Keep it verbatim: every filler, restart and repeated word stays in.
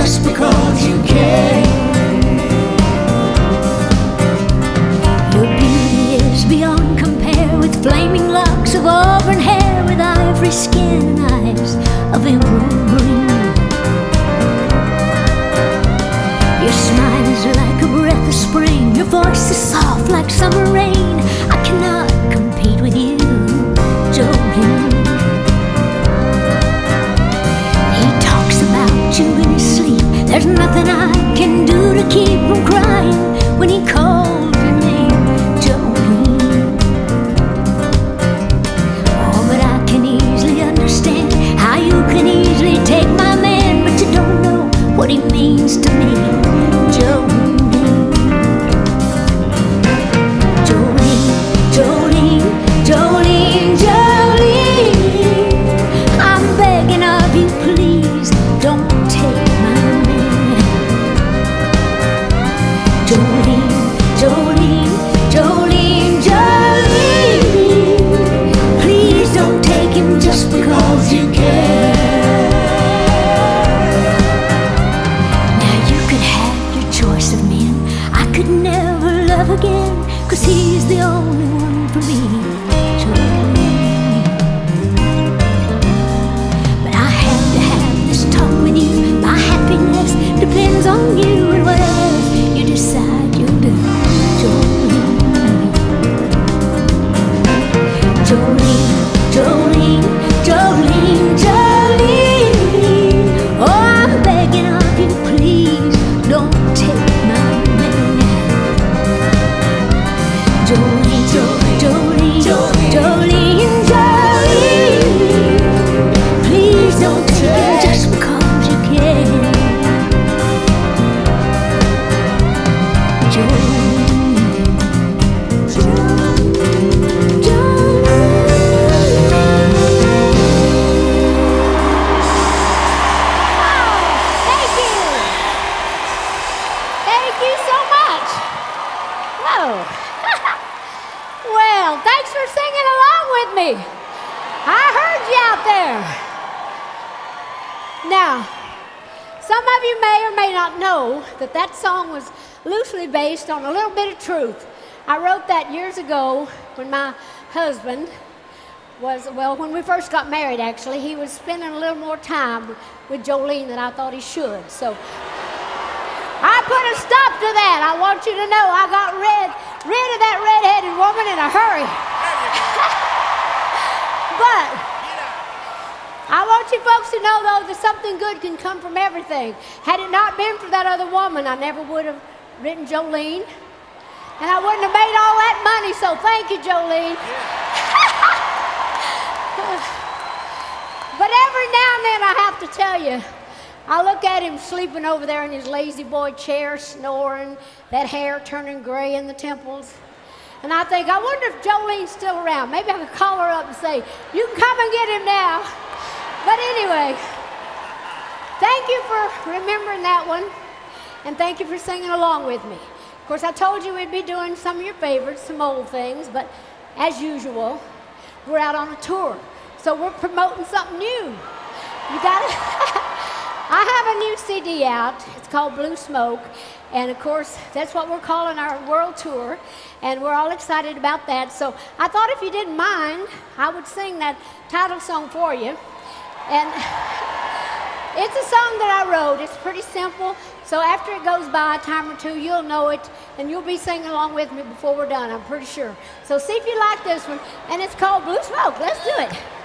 just because you can. Your beauty is beyond compare, with flaming locks of auburn hair, with ivory skin and eyes of emerald green. Your smile is like a breath of spring, your voice is soft like summer rain. I cannot compete with you, Jolene. He talks about you in his sleep. There's nothing I can do to keep from crying when he calls your name, Jolene. Oh, but I can easily understand how you can easily take my man, but you don't know what he means to me, Jolene. Jolene, Jolene, Jolene, Jolene, I'm begging of you, please don't take my man. Jolene, Jolene, Jolene, Jolene, please don't take him just because you can. Now you could have your choice of men, I could never love again, 'cause he's the only one for me, Jolene. But I have to have this talk with you. My happiness depends on you, and whatever you decide you'll do, Jolene. Jolene, Jolene, Jolene, Jolene, oh, I'm begging of you, please don't take my man. Jolene, Jolene, Jolene, Jolene, Jolene, please don't take him just because you can. Jolene, Jolene, Thank you. Thank you so much. Whoa. Well, thanks for singing along with me. I heard you out there. Now, some of you may or may not know that that song was loosely based on a little bit of truth. I wrote that years ago when my husband was, well, when we first got married, actually, he was spending a little more time with Jolene than I thought he should. So I put a stop to that. I want you to know I got rid, rid of that red-headed woman in a hurry. But I want you folks to know, though, that something good can come from everything. Had it not been for that other woman, I never would have written Jolene. And I wouldn't have made all that money, so thank you, Jolene. But every now and then I have to tell you, I look at him sleeping over there in his lazy boy chair, snoring, that hair turning gray in the temples. And I think, I wonder if Jolene's still around. Maybe I could call her up and say, you can come and get him now. But anyway, thank you for remembering that one. And thank you for singing along with me. Of course, I told you we'd be doing some of your favorites, some old things, but as usual, we're out on a tour. So we're promoting something new. You got it? I have a new C D out. It's called Blue Smoke. And of course, that's what we're calling our world tour. And we're all excited about that. So I thought if you didn't mind, I would sing that title song for you. And it's a song that I wrote. It's pretty simple. So after it goes by a time or two, you'll know it. And you'll be singing along with me before we're done, I'm pretty sure. So see if you like this one. And it's called Blue Smoke. Let's do it.